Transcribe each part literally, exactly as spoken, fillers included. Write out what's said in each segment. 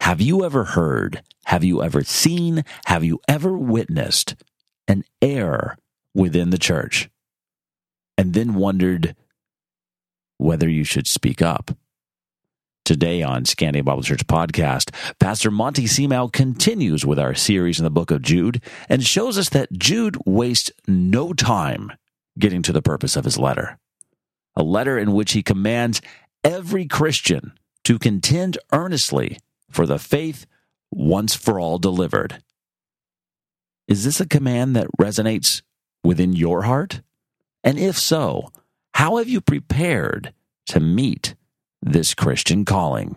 Have you ever heard, have you ever seen, have you ever witnessed an error within the church and then wondered whether you should speak up? Today on Scandia Bible Church Podcast, Pastor Monty Seamau continues with our series in the book of Jude and shows us that Jude wastes no time getting to the purpose of his letter. A letter in which he commands every Christian to contend earnestly for the faith once for all delivered. Is this a command that resonates within your heart? And if so, how have you prepared to meet this Christian calling?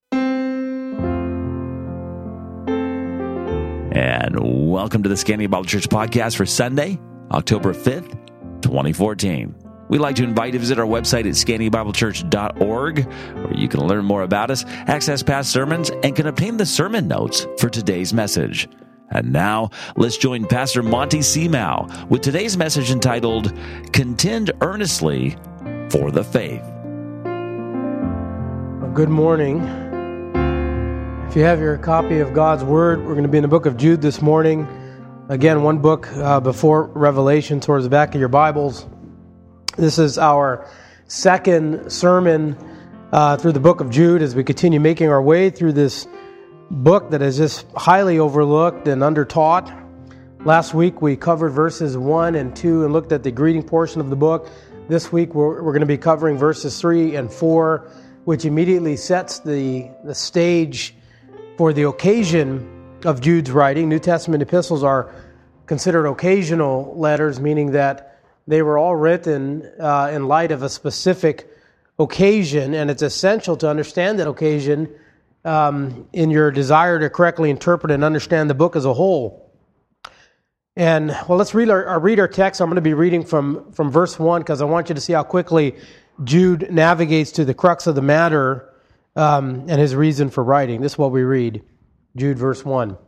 And welcome to the Scandia Bible Church Podcast for Sunday, October fifth, twenty fourteen. We'd like to invite you to visit our website at scandia bible church dot org, where you can learn more about us, access past sermons, and can obtain the sermon notes for today's message. And now, let's join Pastor Monty Seamau with today's message entitled, Contend Earnestly for the Faith. Good morning. If you have your copy of God's Word, we're going to be in the book of Jude this morning. Again, one book uh, before Revelation towards the back of your Bibles. This is our second sermon uh, through the book of Jude as we continue making our way through this book that is just highly overlooked and undertaught. Last week we covered verses one and two and looked at the greeting portion of the book. This week we're, we're going to be covering verses three and four, which immediately sets the, the stage for the occasion of Jude's writing. New Testament epistles are considered occasional letters, meaning that they were all written uh, in light of a specific occasion, and it's essential to understand that occasion um, in your desire to correctly interpret and understand the book as a whole. And, well, let's read our, our, read our text. I'm going to be reading from, from verse one because I want you to see how quickly Jude navigates to the crux of the matter um, and his reason for writing. This is what we read. Jude, verse one.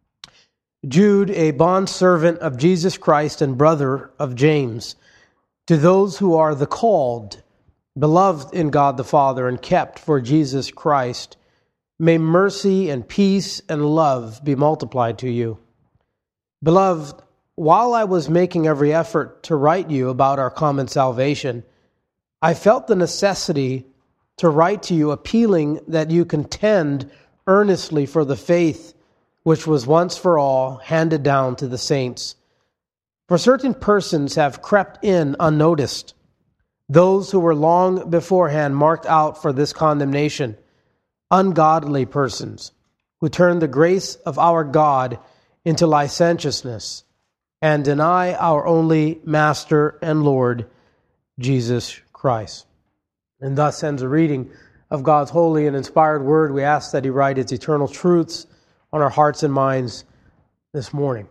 Jude, a bondservant of Jesus Christ and brother of James, to those who are the called, beloved in God the Father, and kept for Jesus Christ, may mercy and peace and love be multiplied to you. Beloved, while I was making every effort to write you about our common salvation, I felt the necessity to write to you appealing that you contend earnestly for the faith which was once for all handed down to the saints. For certain persons have crept in unnoticed, those who were long beforehand marked out for this condemnation, ungodly persons who turn the grace of our God into licentiousness and deny our only Master and Lord, Jesus Christ. And thus ends a reading of God's holy and inspired word. We ask that He write its eternal truths on our hearts and minds this morning.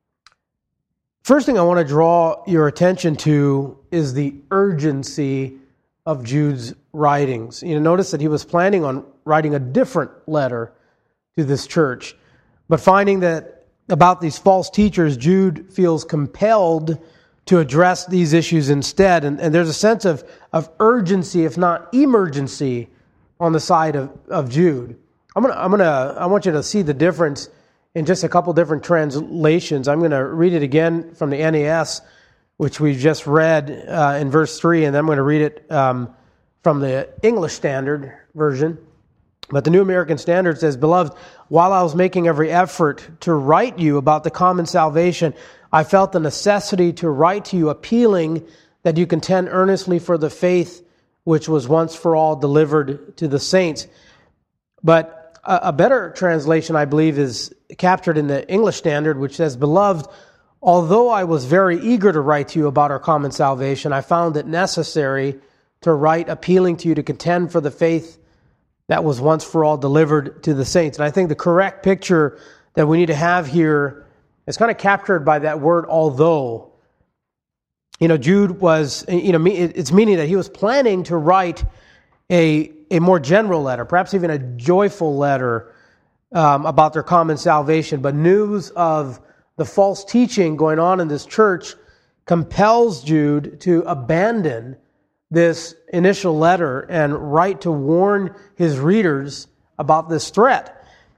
First thing I want to draw your attention to is the urgency of Jude's writings. You know, notice that he was planning on writing a different letter to this church, but finding that about these false teachers, Jude feels compelled to address these issues instead. And, and there's a sense of, of urgency, if not emergency, on the side of, of Jude. I'm gonna, I'm gonna, I want you to see the difference in just a couple different translations. I'm gonna read it again from the N A S, which we just read uh, in verse three, and then I'm gonna read it um, from the English Standard Version. But the New American Standard says, Beloved, while I was making every effort to write you about the common salvation, I felt the necessity to write to you appealing that you contend earnestly for the faith which was once for all delivered to the saints. But a better translation, I believe, is captured in the English Standard, which says, Beloved, although I was very eager to write to you about our common salvation, I found it necessary to write appealing to you to contend for the faith that was once for all delivered to the saints. And I think the correct picture that we need to have here is kind of captured by that word, although. You know, Jude was, you know, it's meaning that he was planning to write a a more general letter, perhaps even a joyful letter um, about their common salvation. But news of the false teaching going on in this church compels Jude to abandon this initial letter and write to warn his readers about this threat.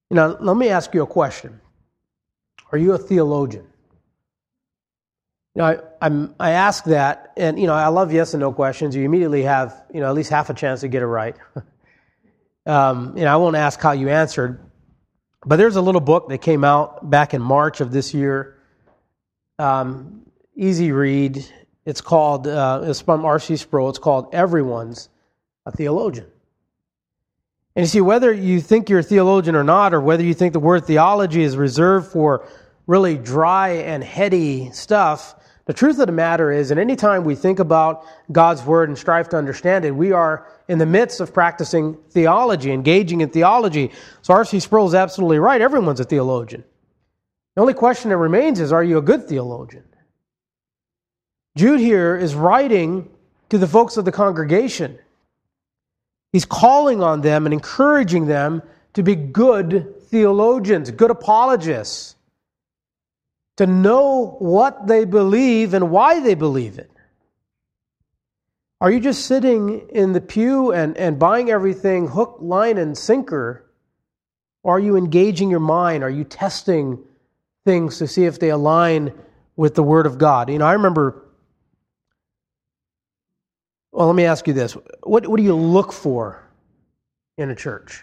Now, let me ask you a question. Are you a theologian? You know, I, I'm, I ask that, and, you know, I love yes and no questions. You immediately have, you know, at least half a chance to get it right. um, you know, I won't ask how you answered, but there's a little book that came out back in March of this year. Um, easy read. It's called, uh, it's from R C Sproul. It's called Everyone's a Theologian. And you see, whether you think you're a theologian or not, or whether you think the word theology is reserved for really dry and heady stuff, the truth of the matter is, and any time we think about God's Word and strive to understand it, we are in the midst of practicing theology, engaging in theology. So R C Sproul is absolutely right. Everyone's a theologian. The only question that remains is, are you a good theologian? Jude here is writing to the folks of the congregation. He's calling on them and encouraging them to be good theologians, good apologists, to know what they believe and why they believe it. Are you just sitting in the pew and, and buying everything hook, line, and sinker? Or are you engaging your mind? Are you testing things to see if they align with the Word of God? You know, I remember... Well, let me ask you this. What, what do you look for in a church?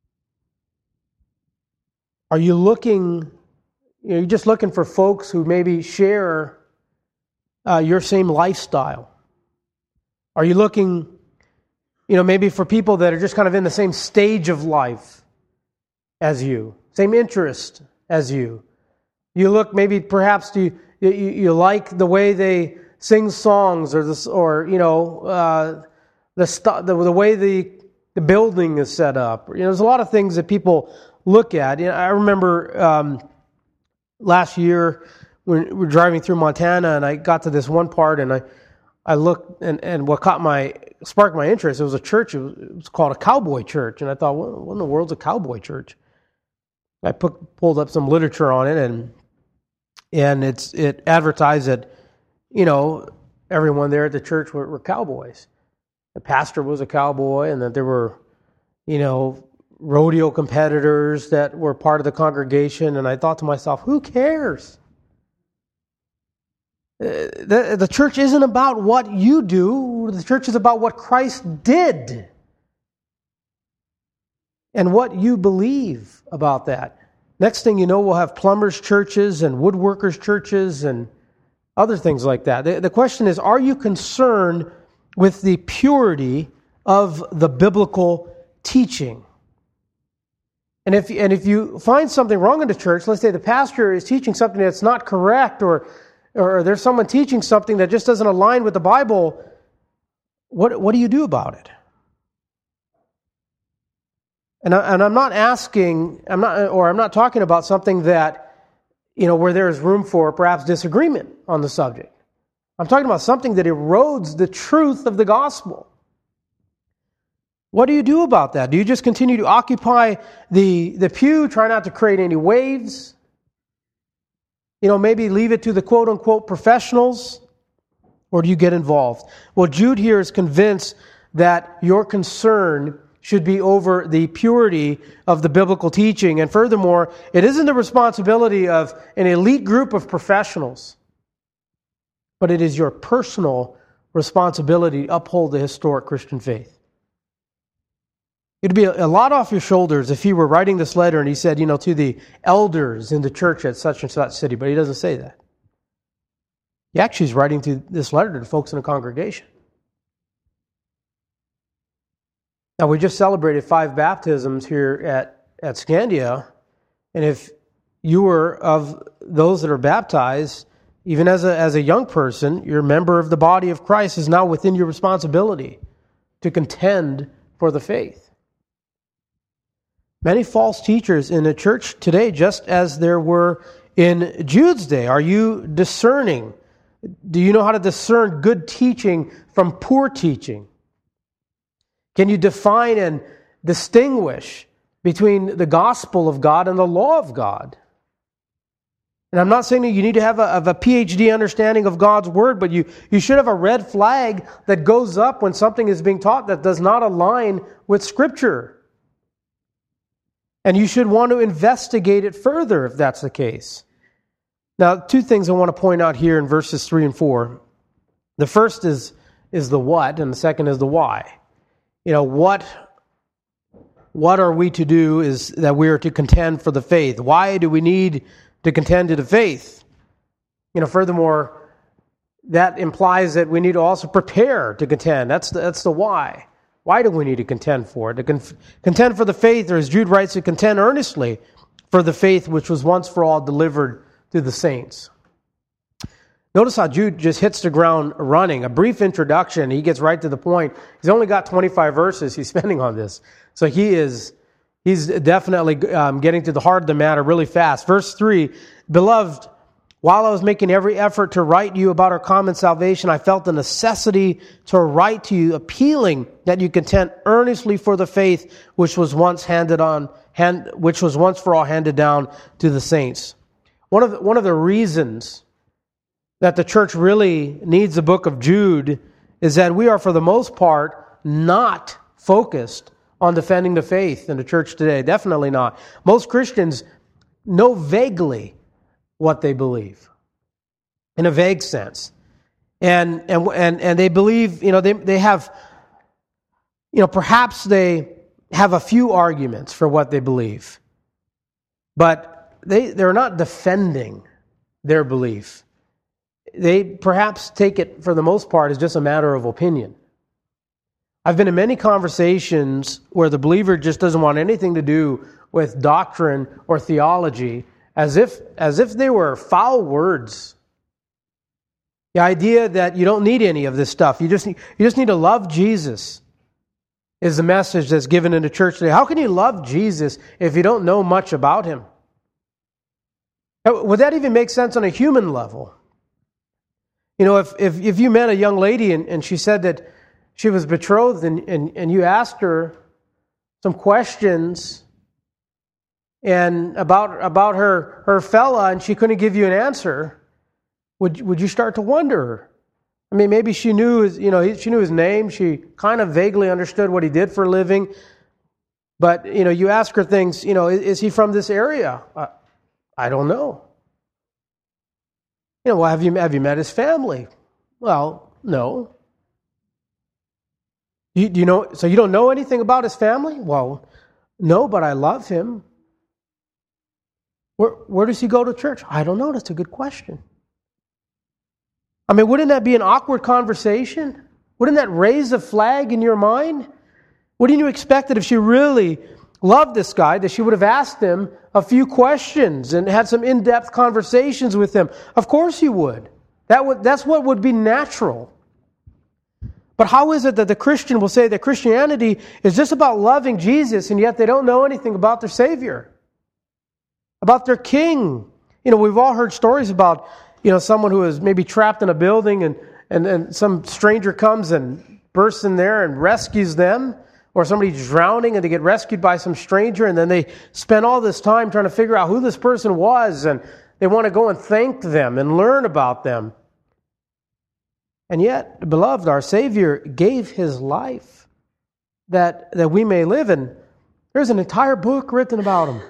Are you looking, you know, you're just looking for folks who maybe share uh, your same lifestyle? Are you looking, you know, maybe for people that are just kind of in the same stage of life as you, same interest as you? You look, maybe perhaps do you, you, you like the way they sing songs, or this, or you know, uh, the, st- the the way the the building is set up. You know, there's a lot of things that people look at. You know, I remember um, last year when we were driving through Montana, and I got to this one part, and I I looked, and, and what caught my sparked my interest. It was a church. It was, it was called a cowboy church, and I thought, what, what in the world's a cowboy church? I put, pulled up some literature on it, and and it's it advertised that, you know, everyone there at the church were, were cowboys. The pastor was a cowboy, and that there were, you know, rodeo competitors that were part of the congregation. And I thought to myself, who cares? The, the church isn't about what you do. The church is about what Christ did and what you believe about that. Next thing you know, we'll have plumbers' churches and woodworkers' churches and other things like that. The, the question is, are you concerned with the purity of the biblical teaching? And if, and if you find something wrong in the church, let's say the pastor is teaching something that's not correct, or, or there's someone teaching something that just doesn't align with the Bible, what, what do you do about it? And, I, and I'm not asking, I'm not, or I'm not talking about something that, you know, where there is room for perhaps disagreement on the subject. I'm talking about something that erodes the truth of the gospel. What do you do about that? Do you just continue to occupy the, the pew, try not to create any waves? You know, maybe leave it to the quote-unquote professionals? Or do you get involved? Well, Jude here is convinced that your concern should be over the purity of the biblical teaching. And furthermore, it isn't the responsibility of an elite group of professionals, but it is your personal responsibility to uphold the historic Christian faith. It'd be a lot off your shoulders if he were writing this letter and he said, you know, to the elders in the church at such and such city, but he doesn't say that. He actually is writing to this letter to the folks in the congregation. Now, we just celebrated five baptisms here at, at Scandia, and if you were of those that are baptized, even as a, as a young person, you're a member of the body of Christ, is now within your responsibility to contend for the faith. Many false teachers in the church today, just as there were in Jude's day. Are you discerning? Do you know how to discern good teaching from poor teaching? Can you define and distinguish between the gospel of God and the law of God? And I'm not saying that you need to have a, have a P H D understanding of God's Word, but you, you should have a red flag that goes up when something is being taught that does not align with Scripture. And you should want to investigate it further if that's the case. Now, two things I want to point out here in verses three and four. The first is, is the what, and the second is the why. You know, what, what are we to do is that we are to contend for the faith. Why do we need to contend to the faith? You know, furthermore, that implies that we need to also prepare to contend. That's the, that's the why. Why do we need to contend for it? To con- contend for the faith, or as Jude writes, to contend earnestly for the faith which was once for all delivered to the saints. Notice how Jude just hits the ground running. A brief introduction, he gets right to the point. He's only got twenty-five verses he's spending on this. So he is he's definitely um, getting to the heart of the matter really fast. Verse three, Beloved, while I was making every effort to write you about our common salvation, I felt the necessity to write to you, appealing that you contend earnestly for the faith which was once handed on, hand, which was once for all handed down to the saints. One of the, one of the reasons that the church really needs the book of Jude is that we are, for the most part, not focused on defending the faith in the church today. Definitely not. Most Christians know vaguely what they believe, in a vague sense. And and and, and they believe, you know, they, they have, you know, perhaps they have a few arguments for what they believe, but they, they're not defending their belief. They perhaps take it, for the most part, as just a matter of opinion. I've been in many conversations where the believer just doesn't want anything to do with doctrine or theology, as if as if they were foul words. The idea that you don't need any of this stuff. You just need, you just need to love Jesus is the message that's given in the church today. How can you love Jesus if you don't know much about Him? Would that even make sense on a human level? You know, if if, if you met a young lady and, and she said that she was betrothed and, and, and you asked her some questions and about about her her fella, and she couldn't give you an answer, would would you start to wonder? I mean, maybe she knew his, you know, she knew his name. She kind of vaguely understood what he did for a living. But, you know, you ask her things, you know, is, is he from this area? Uh, I don't know. You know, well, have you have you met his family? Well, no. You, do you know? So you don't know anything about his family? Well, no, but I love him. Where where does he go to church? I don't know. That's a good question. I mean, wouldn't that be an awkward conversation? Wouldn't that raise a flag in your mind? Wouldn't you expect that if she really loved this guy, that she would have asked him a few questions and had some in-depth conversations with him? Of course you would. That would that's what would be natural. But how is it that the Christian will say that Christianity is just about loving Jesus, and yet they don't know anything about their Savior, about their King? You know, we've all heard stories about, you know, someone who is maybe trapped in a building and, and, and some stranger comes and bursts in there and rescues them, or somebody's drowning and they get rescued by some stranger, and then they spend all this time trying to figure out who this person was, and they want to go and thank them and learn about them. And yet, beloved, our Savior gave His life that, that we may live, and there's an entire book written about Him.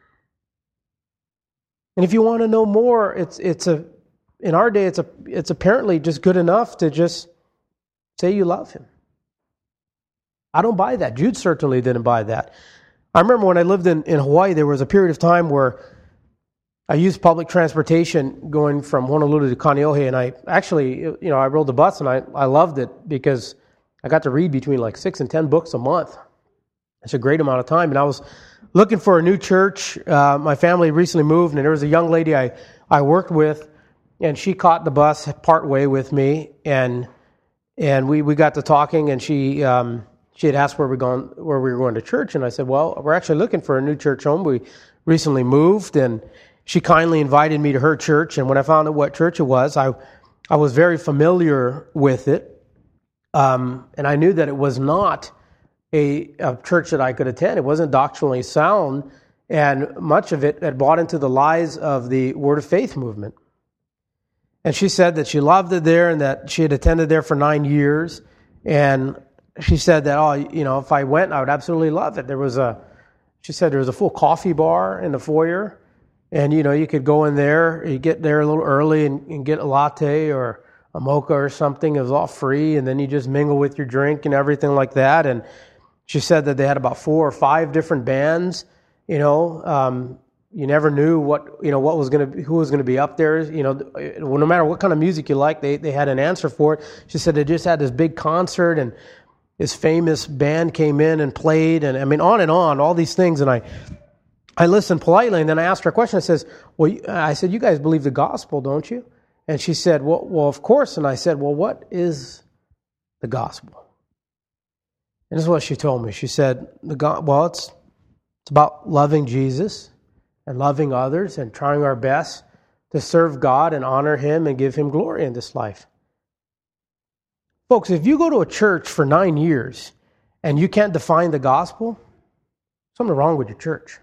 And if you want to know more, it's it's a in our day it's a it's apparently just good enough to just say you love Him. I don't buy that. Jude certainly didn't buy that. I remember when I lived in, in Hawaii, there was a period of time where I used public transportation going from Honolulu to Kaneohe, and I actually, you know, I rode the bus, and I, I loved it because I got to read between like six and ten books a month. It's a great amount of time. And I was looking for a new church. Uh, my family recently moved, and there was a young lady I, I worked with, and she caught the bus partway with me, and and we, we got to talking, and she um, she had asked where we going where we were going to church, and I said, well, we're actually looking for a new church home. We recently moved, and she kindly invited me to her church, and when I found out what church it was, I I was very familiar with it, um, and I knew that it was not a, a church that I could attend. It wasn't doctrinally sound, and much of it had bought into the lies of the Word of Faith movement. And she said that she loved it there, and that she had attended there for nine years, and she said that, oh, you know, if I went, I would absolutely love it. There was a She said there was a full coffee bar in the foyer, and you know you could go in there, you get there a little early and, and get a latte or a mocha or something. It was all free, and then you just mingle with your drink and everything like that. And she said that they had about four or five different bands. You know, um, you never knew what you know what was going to who was going to be up there. You know, no matter what kind of music you like, they they had an answer for it. She said they just had this big concert, and this famous band came in and played, and I mean on and on, all these things. And I I listened politely, and then I asked her a question. I says, "Well, I said, you guys believe the gospel, don't you?" And she said, "Well, well, of course." And I said, "Well, what is the gospel?" And this is what she told me. She said, "The go- well, it's it's about loving Jesus and loving others and trying our best to serve God and honor Him and give Him glory in this life." Folks, if you go to a church for nine years and you can't define the gospel, something wrong with your church.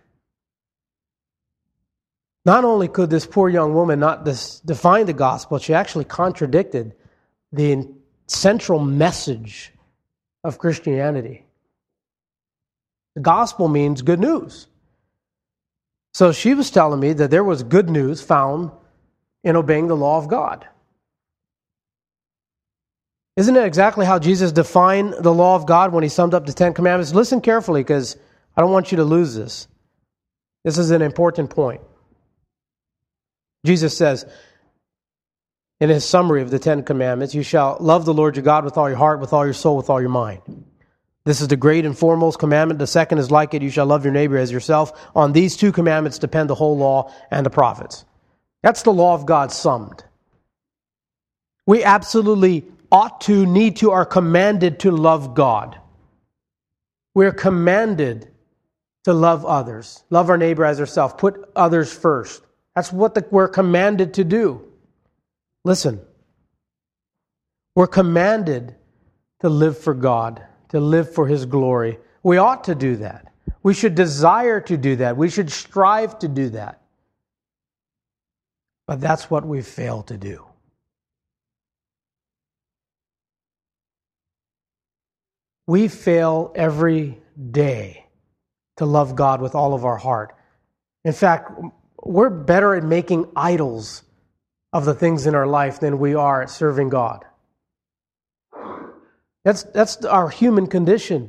Not only could this poor young woman not dis- define the gospel, she actually contradicted the central message of Christianity. The gospel means good news. So she was telling me that there was good news found in obeying the law of God. Isn't it exactly how Jesus defined the law of God when He summed up the Ten Commandments? Listen carefully, because I don't want you to lose this. This is an important point. Jesus says, in His summary of the Ten Commandments, "You shall love the Lord your God with all your heart, with all your soul, with all your mind. This is the great and foremost commandment. The second is like it. You shall love your neighbor as yourself. On these two commandments depend the whole law and the prophets." That's the law of God summed. We absolutely ought to, need to, are commanded to love God. We're commanded to love others. Love our neighbor as ourselves. Put others first. That's what the, we're commanded to do. Listen. We're commanded to live for God, to live for His glory. We ought to do that. We should desire to do that. We should strive to do that. But that's what we fail to do. We fail every day to love God with all of our heart. In fact, we're better at making idols of the things in our life than we are at serving God. That's, that's our human condition.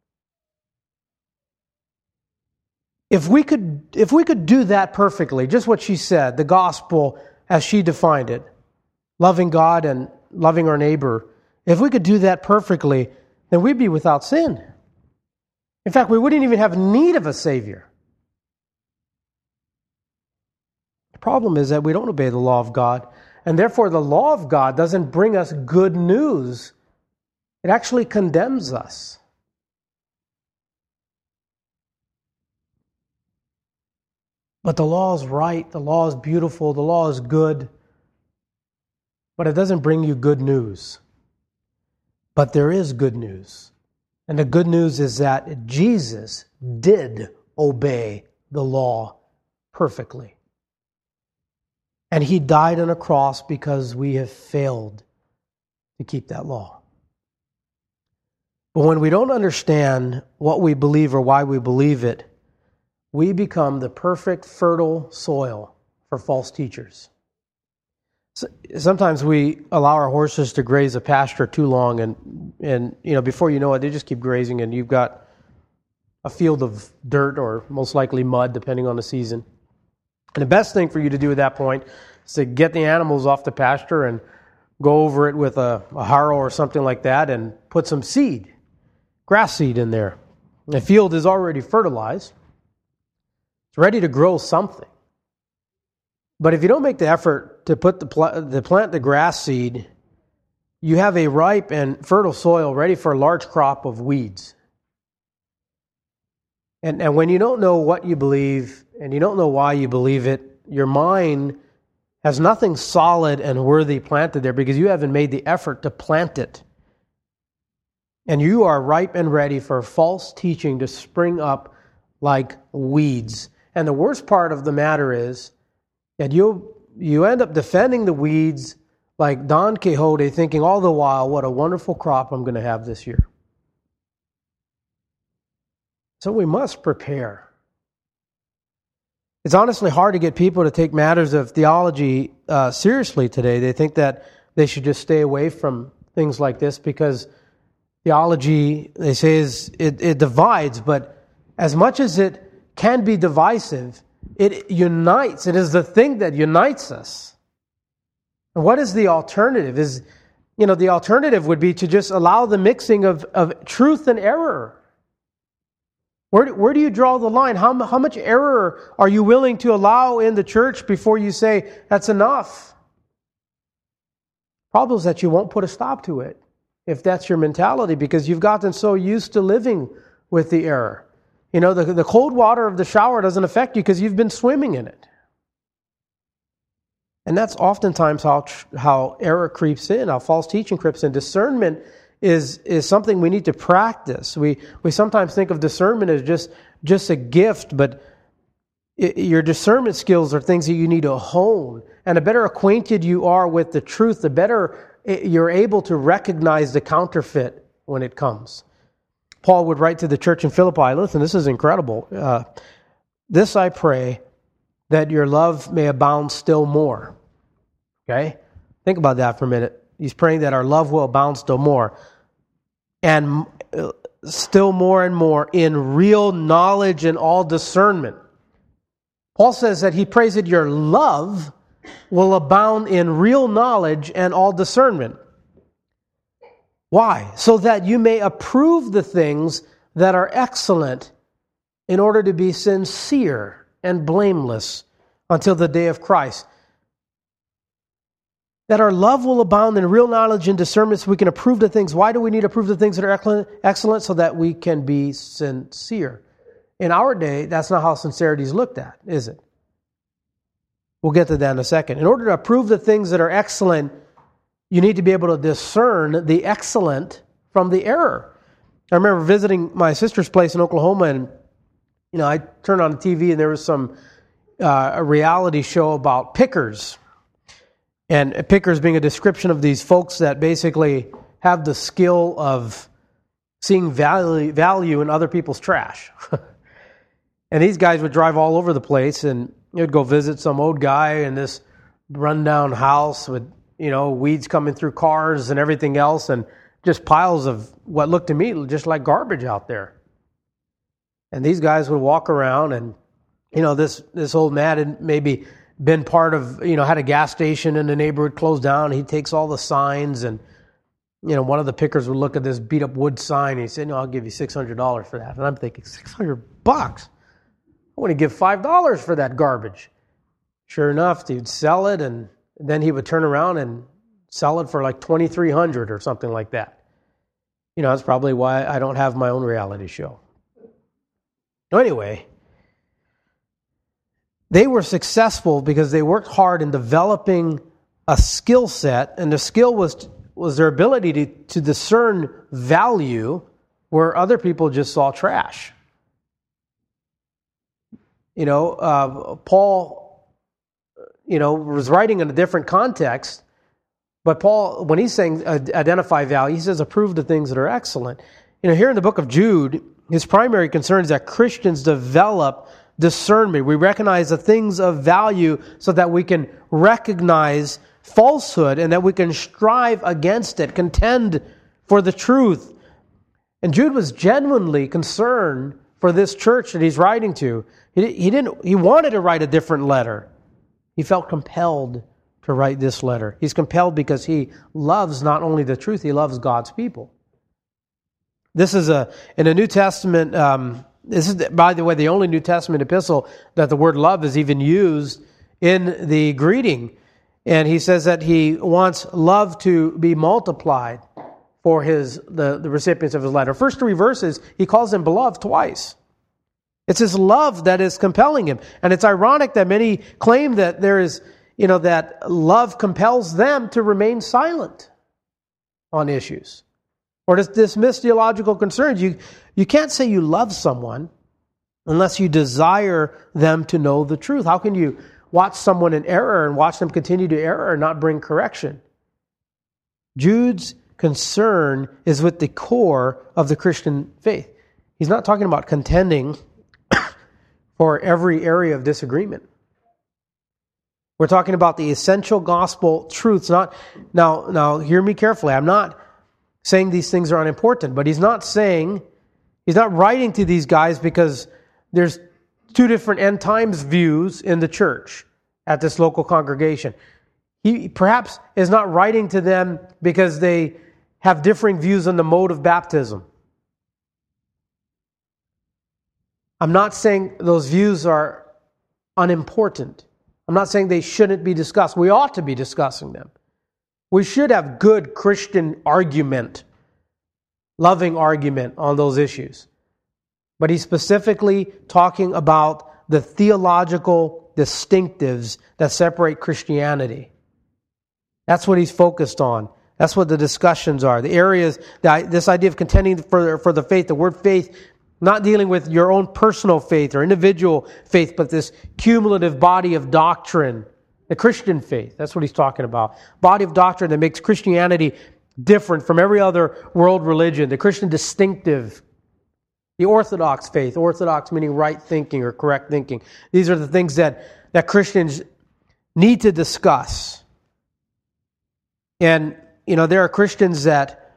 If we could, if we could do that perfectly, just what she said, the gospel as she defined it, loving God and loving our neighbor, if we could do that perfectly, then we'd be without sin. In fact, we wouldn't even have need of a Savior. The problem is that we don't obey the law of God, and therefore the law of God doesn't bring us good news. It actually condemns us. But the law is right, the law is beautiful, the law is good, but it doesn't bring you good news. But there is good news. And the good news is that Jesus did obey the law perfectly. And He died on a cross because we have failed to keep that law. But when we don't understand what we believe or why we believe it, we become the perfect fertile soil for false teachers. Sometimes we allow our horses to graze a pasture too long, and, and you know, before you know it, they just keep grazing, and you've got a field of dirt or most likely mud, depending on the season. And the best thing for you to do at that point is to get the animals off the pasture and go over it with a, a harrow or something like that and put some seed, grass seed in there. The field is already fertilized. It's ready to grow something. But if you don't make the effort to put the, pl- the plant the grass seed, you have a ripe and fertile soil ready for a large crop of weeds. And, and when you don't know what you believe and you don't know why you believe it, your mind has nothing solid and worthy planted there because you haven't made the effort to plant it. And you are ripe and ready for false teaching to spring up like weeds. And the worst part of the matter is that you you end up defending the weeds like Don Quixote, thinking all the while, what a wonderful crop I'm going to have this year. So we must prepare It's honestly hard to get people to take matters of theology uh, seriously today. They think that they should just stay away from things like this because theology, they say, is it, it divides, but as much as it can be divisive, it unites. It is the thing that unites us. And what is the alternative? Is, you know, the alternative would be to just allow the mixing of, of truth and error. Where do, where do you draw the line? How, how much error are you willing to allow in the church before you say, that's enough? Problem is that you won't put a stop to it if that's your mentality, because you've gotten so used to living with the error. You know, the, the cold water of the shower doesn't affect you because you've been swimming in it. And that's oftentimes how how error creeps in, how false teaching creeps in. Discernment is is something we need to practice. We we sometimes think of discernment as just, just a gift, but it, your discernment skills are things that you need to hone. And the better acquainted you are with the truth, the better you're able to recognize the counterfeit when it comes. Paul would write to the church in Philippi, listen, this is incredible. Uh, this I pray, that your love may abound still more. Okay? Think about that for a minute. He's praying that our love will abound still more. And still more and more in real knowledge and all discernment. Paul says that he prays that your love will abound in real knowledge and all discernment. Why? So that you may approve the things that are excellent in order to be sincere and blameless until the day of Christ. That our love will abound in real knowledge and discernment so we can approve the things. Why do we need to approve the things that are excellent? So that we can be sincere. In our day, that's not how sincerity is looked at, is it? We'll get to that in a second. In order to approve the things that are excellent, you need to be able to discern the excellent from the error. I remember visiting my sister's place in Oklahoma, and you know, I turned on the T V and there was some uh, a reality show about pickers. And pickers being a description of these folks that basically have the skill of seeing value, value in other people's trash. And these guys would drive all over the place, and you'd go visit some old guy in this rundown house with, you know, weeds coming through cars and everything else, and just piles of what looked to me just like garbage out there. And these guys would walk around, and, you know, this, this old man had maybe been part of, you know, had a gas station in the neighborhood closed down. He takes all the signs, and, you know, one of the pickers would look at this beat up wood sign, and he said, no, I'll give you six hundred dollars for that. And I'm thinking, six hundred bucks? I want to give five dollars for that garbage. Sure enough, he'd sell it, and then he would turn around and sell it for like twenty-three hundred dollars or something like that. You know, that's probably why I don't have my own reality show. So anyway, they were successful because they worked hard in developing a skill set, and the skill was was their ability to, to discern value where other people just saw trash. You know, uh, Paul, you know, was writing in a different context, but Paul, when he's saying uh, identify value, he says approve the things that are excellent. You know, here in the book of Jude, his primary concern is that Christians develop discernment. We recognize the things of value so that we can recognize falsehood and that we can strive against it, contend for the truth. And Jude was genuinely concerned for this church that he's writing to. He, he didn't. He wanted to write a different letter. He felt compelled to write this letter. He's compelled because he loves not only the truth, he loves God's people. This is a in the New Testament. Um, this is, by the way, the only New Testament epistle that the word love is even used in the greeting. And he says that he wants love to be multiplied for his the, the recipients of his letter. First three verses, he calls them beloved twice. It's his love that is compelling him. And it's ironic that many claim that there is, you know, that love compels them to remain silent on issues or to dismiss theological concerns. You, you can't say you love someone unless you desire them to know the truth. How can you watch someone in error and watch them continue to error and not bring correction? Jude's concern is with the core of the Christian faith. He's not talking about contending for every area of disagreement. We're talking about the essential gospel truths. Not now, now hear me carefully. I'm not saying these things are unimportant, but he's not saying, he's not writing to these guys because there's two different end times views in the church at this local congregation. He perhaps is not writing to them because they have differing views on the mode of baptism. I'm not saying those views are unimportant. I'm not saying they shouldn't be discussed. We ought to be discussing them. We should have good Christian argument, loving argument on those issues. But he's specifically talking about the theological distinctives that separate Christianity. That's what he's focused on. That's what the discussions are. The areas, that this idea of contending for, for the faith, the word faith, not dealing with your own personal faith or individual faith, but this cumulative body of doctrine, the Christian faith. That's what he's talking about. Body of doctrine that makes Christianity different from every other world religion. The Christian distinctive. The Orthodox faith. Orthodox meaning right thinking or correct thinking. These are the things that, that Christians need to discuss. And, you know, there are Christians that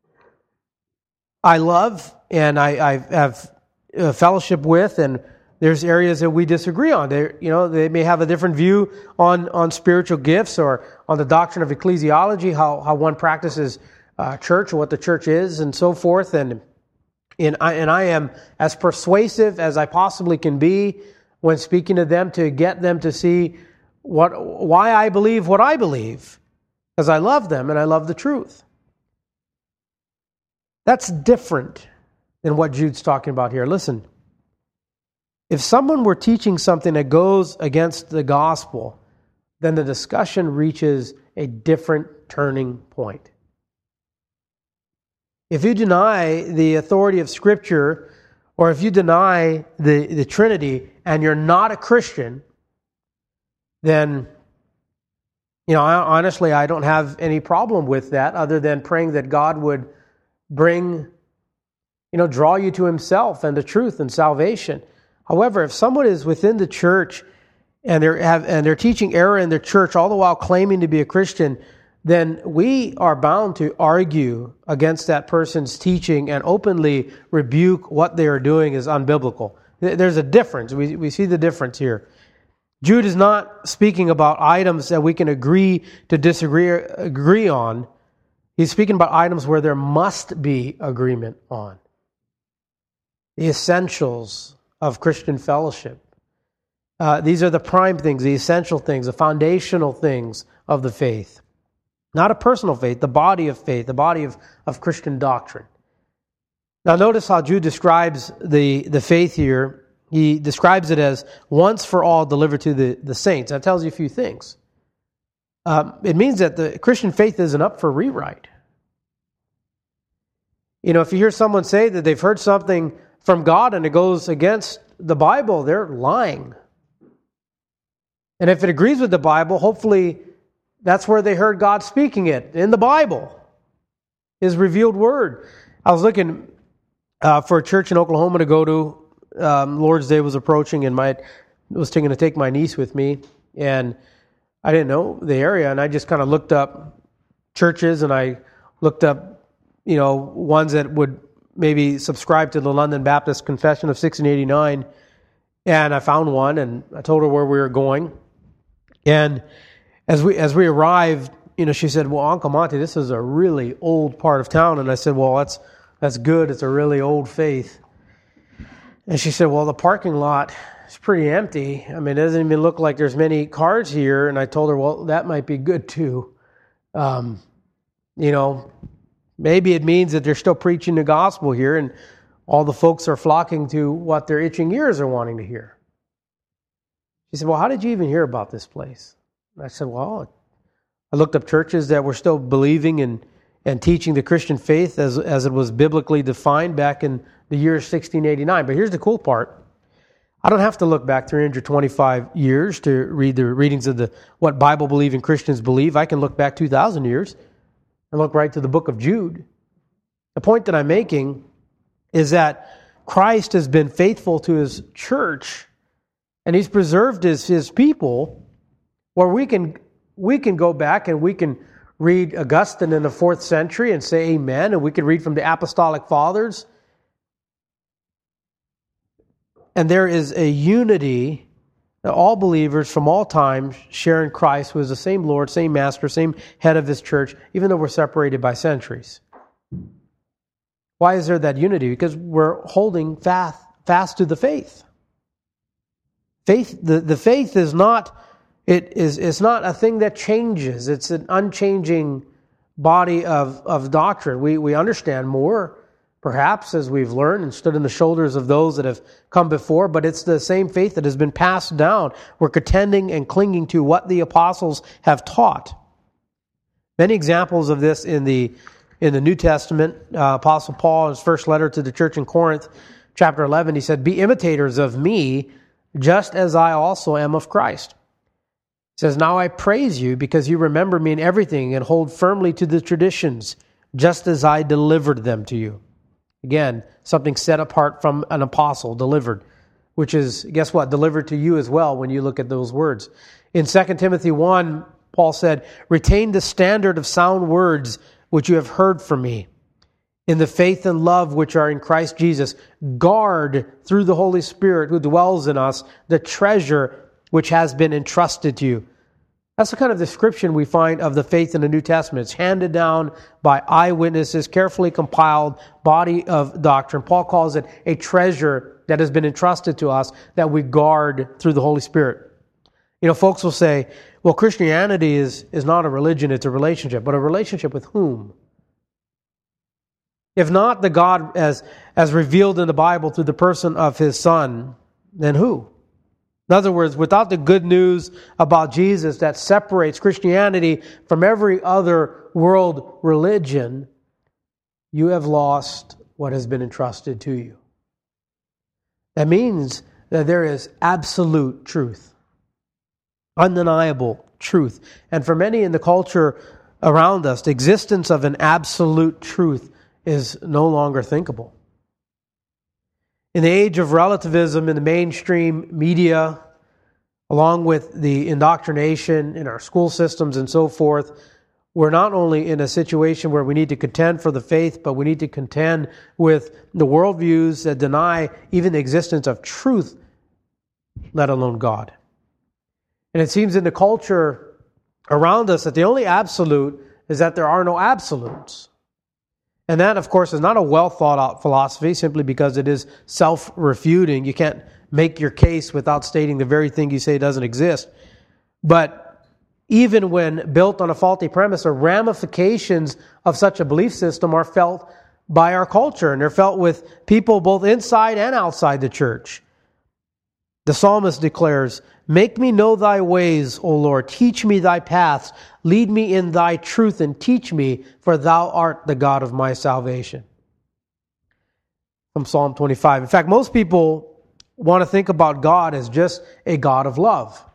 I love and I, I have a fellowship with, and there's areas that we disagree on. They, you know, they may have a different view on, on spiritual gifts or on the doctrine of ecclesiology, how, how one practices uh, church or what the church is and so forth. And, and, I, and I am as persuasive as I possibly can be when speaking to them to get them to see what why I believe what I believe, because I love them and I love the truth. That's different than what Jude's talking about here. Listen, if someone were teaching something that goes against the gospel, then the discussion reaches a different turning point. If you deny the authority of Scripture, or if you deny the, the Trinity, and you're not a Christian, then, you know, I, honestly, I don't have any problem with that other than praying that God would bring, you know, draw you to Himself and the truth and salvation. However, if someone is within the church and they're have and they're teaching error in their church, all the while claiming to be a Christian, then we are bound to argue against that person's teaching and openly rebuke what they are doing is unbiblical. There's a difference. We we see the difference here. Jude is not speaking about items that we can agree to disagree agree on. He's speaking about items where there must be agreement on. The essentials of Christian fellowship. Uh, these are the prime things, the essential things, the foundational things of the faith. Not a personal faith, the body of faith, the body of, of Christian doctrine. Now notice how Jude describes the, the faith here. He describes it as once for all delivered to the, the saints. That tells you a few things. Um, it means that the Christian faith isn't up for rewrite. You know, if you hear someone say that they've heard something from God and it goes against the Bible, they're lying. And if it agrees with the Bible, hopefully that's where they heard God speaking it, in the Bible, His revealed Word. I was looking uh, for a church in Oklahoma to go to. Um, Lord's Day was approaching, and my I was thinking to take my niece with me, and I didn't know the area, and I just kind of looked up churches, and I looked up, you know, ones that would maybe subscribe to the London Baptist Confession of sixteen eighty-nine, and I found one, and I told her where we were going, and as we as we arrived, you know, she said, "Well, Uncle Monty, this is a really old part of town," and I said, "Well, that's that's good. It's a really old faith." And she said, "Well, the parking lot is pretty empty. I mean, it doesn't even look like there's many cars here." And I told her, "Well, that might be good too. Um, you know, maybe it means that they're still preaching the gospel here, and all the folks are flocking to what their itching ears are wanting to hear." She said, "Well, how did you even hear about this place?" And I said, "Well, I looked up churches that were still believing and and teaching the Christian faith as as it was biblically defined back in the year sixteen eighty-nine. But here's the cool part. I don't have to look back three hundred twenty-five years to read the readings of the what Bible-believing Christians believe. I can look back two thousand years and look right to the book of Jude. The point that I'm making is that Christ has been faithful to His church And He's preserved His, his people where we can, we can go back and we can read Augustine in the fourth century and say amen, and we can read from the Apostolic Fathers. And there is a unity that all believers from all time share in Christ, who is the same Lord, same Master, same head of His church, even though we're separated by centuries. Why is there that unity? Because we're holding fast, fast to the faith. Faith, the, the faith is not, it is it's not a thing that changes. It's an unchanging body of, of doctrine. We we understand more, perhaps, as we've learned and stood on the shoulders of those that have come before, but it's the same faith that has been passed down. We're contending and clinging to what the apostles have taught. Many examples of this in the in the New Testament. Uh, Apostle Paul, in his first letter to the church in Corinth, chapter eleven, he said, "Be imitators of me, just as I also am of Christ." He says, "Now I praise you because you remember me in everything and hold firmly to the traditions, just as I delivered them to you." Again, something set apart from an apostle, delivered, which is, guess what, delivered to you as well when you look at those words. In Second Timothy one, Paul said, "Retain the standard of sound words which you have heard from me. In the faith and love which are in Christ Jesus, guard through the Holy Spirit who dwells in us the treasure which has been entrusted to you." That's the kind of description we find of the faith in the New Testament. It's handed down by eyewitnesses, carefully compiled body of doctrine. Paul calls it a treasure that has been entrusted to us that we guard through the Holy Spirit. You know, folks will say, well, Christianity is, is not a religion, it's a relationship. But a relationship with whom? If not the God as, as revealed in the Bible through the person of His Son, then who? In other words, without the good news about Jesus that separates Christianity from every other world religion, you have lost what has been entrusted to you. That means that there is absolute truth, undeniable truth. And for many in the culture around us, the existence of an absolute truth is no longer thinkable. In the age of relativism in the mainstream media, along with the indoctrination in our school systems and so forth, we're not only in a situation where we need to contend for the faith, but we need to contend with the worldviews that deny even the existence of truth, let alone God. And it seems in the culture around us that the only absolute is that there are no absolutes. And that, of course, is not a well thought out philosophy simply because it is self-refuting. You can't make your case without stating the very thing you say doesn't exist. But even when built on a faulty premise, the ramifications of such a belief system are felt by our culture, and they're felt with people both inside and outside the church. The psalmist declares, "Make me know thy ways, O Lord. Teach me thy paths. Lead me in thy truth and teach me, for thou art the God of my salvation." From Psalm twenty-five. In fact, most people want to think about God as just a God of love.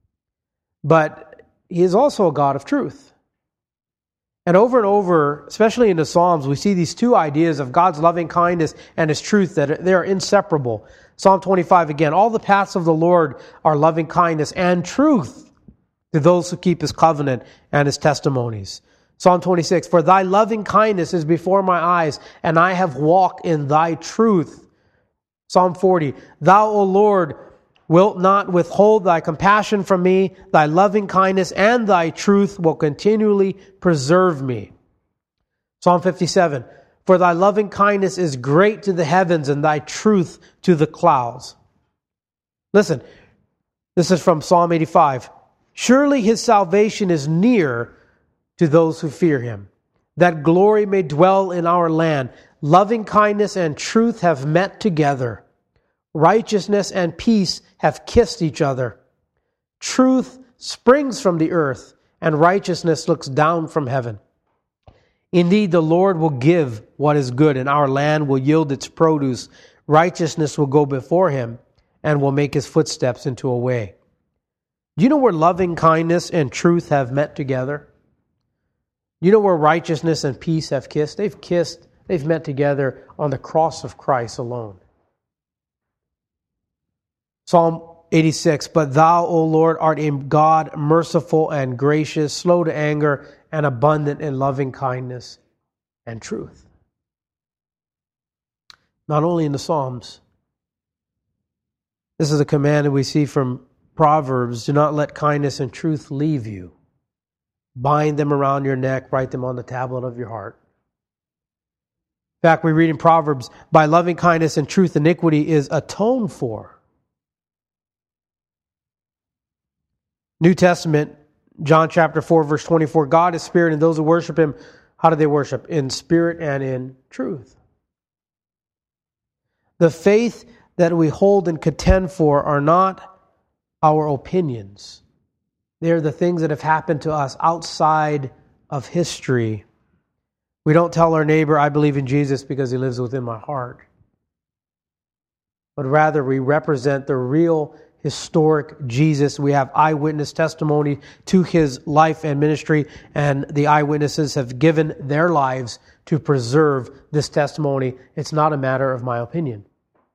But He is also a God of truth. And over and over, especially in the Psalms, we see these two ideas of God's loving kindness and His truth, that they are inseparable. Psalm twenty-five again, "All the paths of the Lord are loving kindness and truth to those who keep His covenant and His testimonies." Psalm twenty-six, "For thy loving kindness is before my eyes, and I have walked in thy truth." Psalm forty, "Thou, O Lord, wilt not withhold thy compassion from me. Thy loving kindness and thy truth will continually preserve me." Psalm fifty-seven, "For thy loving kindness is great to the heavens, and thy truth to the clouds." Listen, this is from Psalm eighty-five. "Surely His salvation is near to those who fear Him, that glory may dwell in our land. Loving kindness and truth have met together. Righteousness and peace have kissed each other. Truth springs from the earth, and righteousness looks down from heaven. Indeed, the Lord will give what is good, and our land will yield its produce. Righteousness will go before Him, and will make His footsteps into a way." Do you know where loving kindness and truth have met together? You know where righteousness and peace have kissed? They've kissed, they've met together on the cross of Christ alone. Psalm eighty-six, but thou, O Lord, art a God merciful and gracious, slow to anger, and abundant in loving kindness and truth. Not only in the Psalms. This is a command that we see from Proverbs. Do not let kindness and truth leave you. Bind them around your neck, write them on the tablet of your heart. In fact, we read in Proverbs, by loving kindness and truth, iniquity is atoned for. New Testament, John chapter four, verse twenty-four, God is spirit, and those who worship Him, how do they worship? In spirit and in truth. The faith that we hold and contend for are not our opinions. They are the things that have happened to us outside of history. We don't tell our neighbor, I believe in Jesus because He lives within my heart. But rather, we represent the real historic Jesus. We have eyewitness testimony to His life and ministry, and the eyewitnesses have given their lives to preserve this testimony. It's not a matter of my opinion.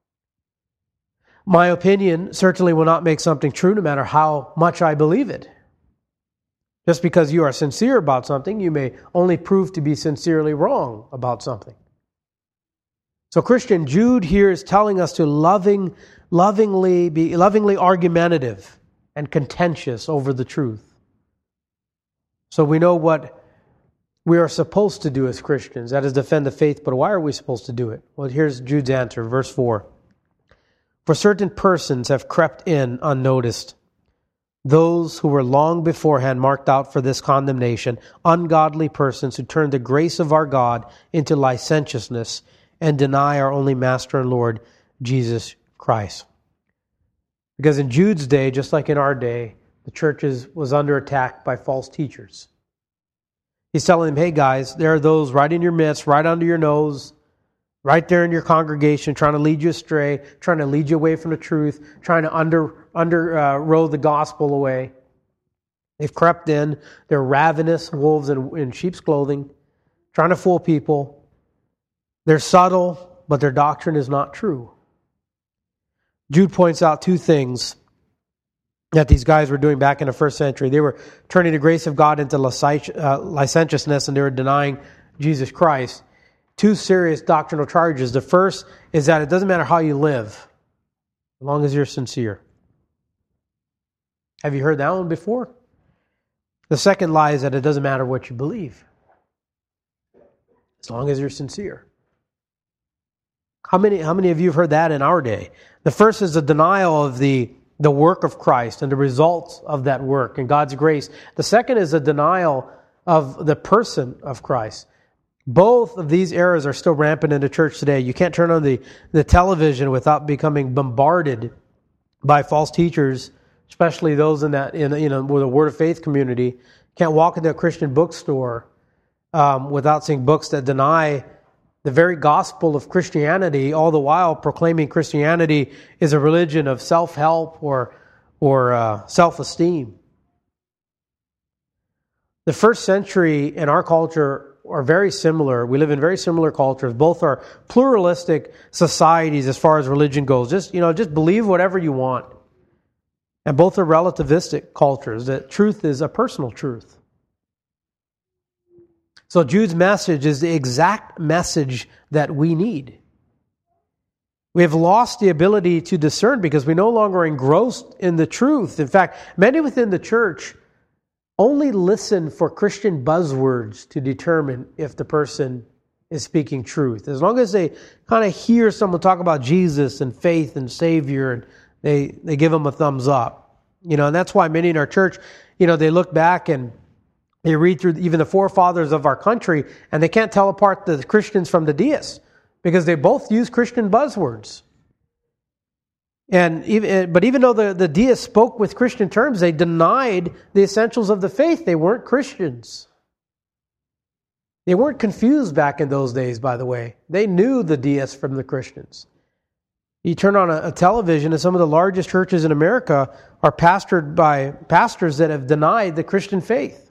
My opinion certainly will not make something true no matter how much I believe it. Just because you are sincere about something, you may only prove to be sincerely wrong about something. So Christian, Jude here is telling us to loving, lovingly be lovingly argumentative and contentious over the truth. So we know what we are supposed to do as Christians, that is defend the faith, but why are we supposed to do it? Well, here's Jude's answer, verse four. For certain persons have crept in unnoticed, those who were long beforehand marked out for this condemnation, ungodly persons who turn the grace of our God into licentiousness and deny our only Master and Lord, Jesus Christ. Because in Jude's day, just like in our day, the church is, was under attack by false teachers. He's telling them, hey guys, there are those right in your midst, right under your nose, right there in your congregation, trying to lead you astray, trying to lead you away from the truth, trying to under under uh, row the gospel away. They've crept in. They're ravenous wolves in, in sheep's clothing, trying to fool people. They're subtle, but their doctrine is not true. Jude points out two things that these guys were doing back in the first century. They were turning the grace of God into licentiousness, and they were denying Jesus Christ. Two serious doctrinal charges. The first is that it doesn't matter how you live, as long as you're sincere. Have you heard that one before? The second lie is that it doesn't matter what you believe, as long as you're sincere. How many, how many of you have heard that in our day? The first is the denial of the, the work of Christ and the results of that work and God's grace. The second is a denial of the person of Christ. Both of these errors are still rampant in the church today. You can't turn on the, the television without becoming bombarded by false teachers, especially those in that in you know with the Word of Faith community. Can't walk into a Christian bookstore um, without seeing books that deny the very gospel of Christianity, all the while proclaiming Christianity is a religion of self-help or or uh, self-esteem. The first century in our culture are very similar. We live in very similar cultures. Both are pluralistic societies as far as religion goes. Just, you know, just believe whatever you want. And both are relativistic cultures. That truth is a personal truth. So Jude's message is the exact message that we need. We have lost the ability to discern because we no longer are engrossed in the truth. In fact, many within the church only listen for Christian buzzwords to determine if the person is speaking truth. As long as they kind of hear someone talk about Jesus and faith and Savior, and they, they give them a thumbs up. You know, and that's why many in our church, you know, they look back and they read through even the forefathers of our country, and they can't tell apart the Christians from the deists because they both use Christian buzzwords. And even, but even though the, the deists spoke with Christian terms, they denied the essentials of the faith. They weren't Christians. They weren't confused back in those days, by the way. They knew the deists from the Christians. You turn on a, a television, and some of the largest churches in America are pastored by pastors that have denied the Christian faith.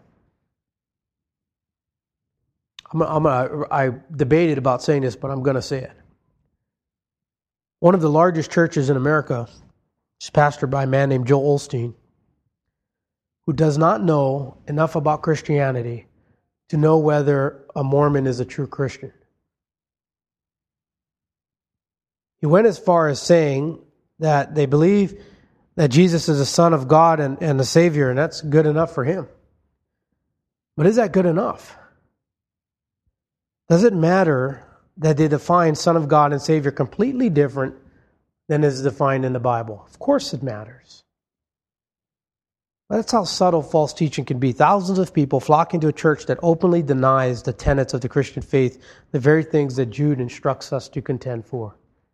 I'm, I'm, I debated about saying this, but I'm going to say it. One of the largest churches in America It's pastored by a man named Joel Osteen, who does not know enough about Christianity to know whether a Mormon is a true Christian. He went as far as saying that they believe that Jesus is the Son of God and, and the Savior, and that's good enough for him. But is that good enough? Does it matter that they define Son of God and Savior completely different than is defined in the Bible? Of course it matters. That's how subtle false teaching can be. Thousands of people flocking to a church that openly denies the tenets of the Christian faith, the very things that Jude instructs us to contend for.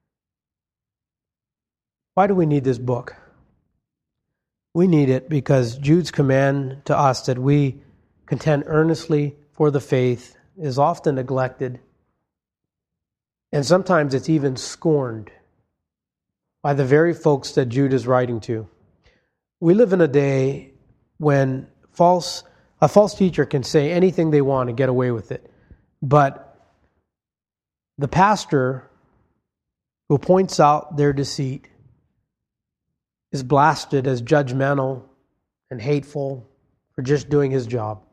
Why do we need this book? We need it because Jude's command to us that we contend earnestly for the faith is often neglected, and sometimes it's even scorned by the very folks that Jude is writing to. We live in a day when false a false teacher can say anything they want and get away with it. But the pastor who points out their deceit is blasted as judgmental and hateful for just doing his job.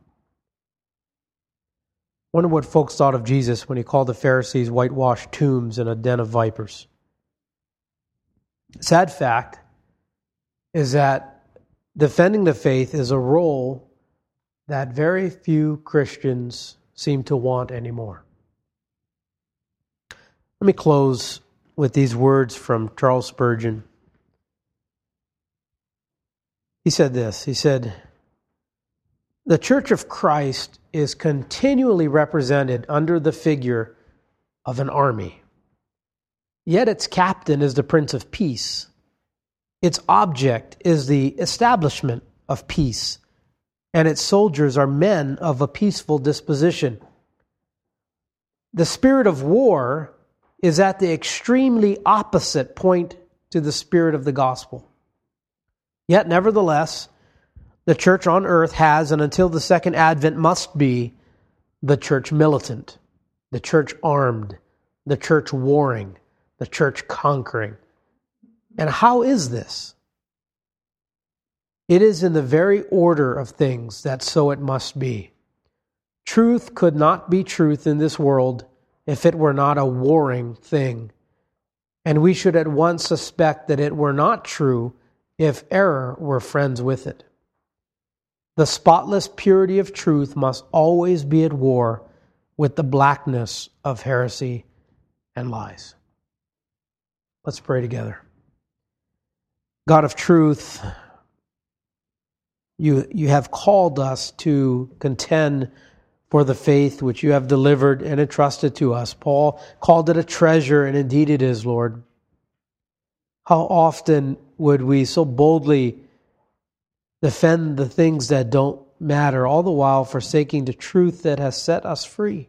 Wonder what folks thought of Jesus when he called the Pharisees whitewashed tombs and a den of vipers. Sad fact is that defending the faith is a role that very few Christians seem to want anymore. Let me close with these words from Charles Spurgeon. He said this, he said, "The Church of Christ is continually represented under the figure of an army. Yet its captain is the Prince of Peace. Its object is the establishment of peace, and its soldiers are men of a peaceful disposition. The spirit of war is at the extremely opposite point to the spirit of the gospel. Yet, nevertheless, the church on earth has, and until the second advent must be, the church militant, the church armed, the church warring, the church conquering. And how is this? It is in the very order of things that so it must be. Truth could not be truth in this world if it were not a warring thing. And we should at once suspect that it were not true if error were friends with it. The spotless purity of truth must always be at war with the blackness of heresy and lies." Let's pray together. God of truth, you, you have called us to contend for the faith which you have delivered and entrusted to us. Paul called it a treasure, and indeed it is, Lord. How often would we so boldly defend the things that don't matter, all the while forsaking the truth that has set us free?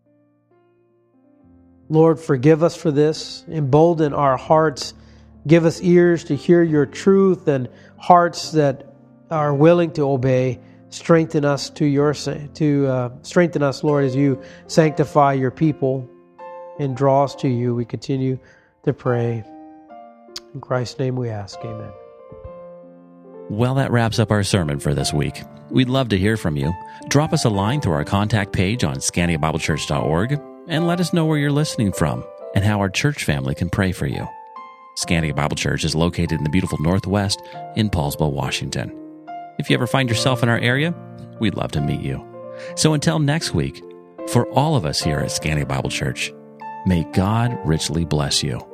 Lord, forgive us for this. Embolden our hearts. Give us ears to hear your truth and hearts that are willing to obey. Strengthen us to your to uh, strengthen us, Lord, as you sanctify your people and draw us to you. We continue to pray. In Christ's name we ask, amen. Well, that wraps up our sermon for this week. We'd love to hear from you. Drop us a line through our contact page on scandia bible church dot org and let us know where you're listening from and how our church family can pray for you. Scandia Bible Church is located in the beautiful Northwest in Paulsville, Washington. If you ever find yourself in our area, we'd love to meet you. So until next week, for all of us here at Scandia Bible Church, may God richly bless you.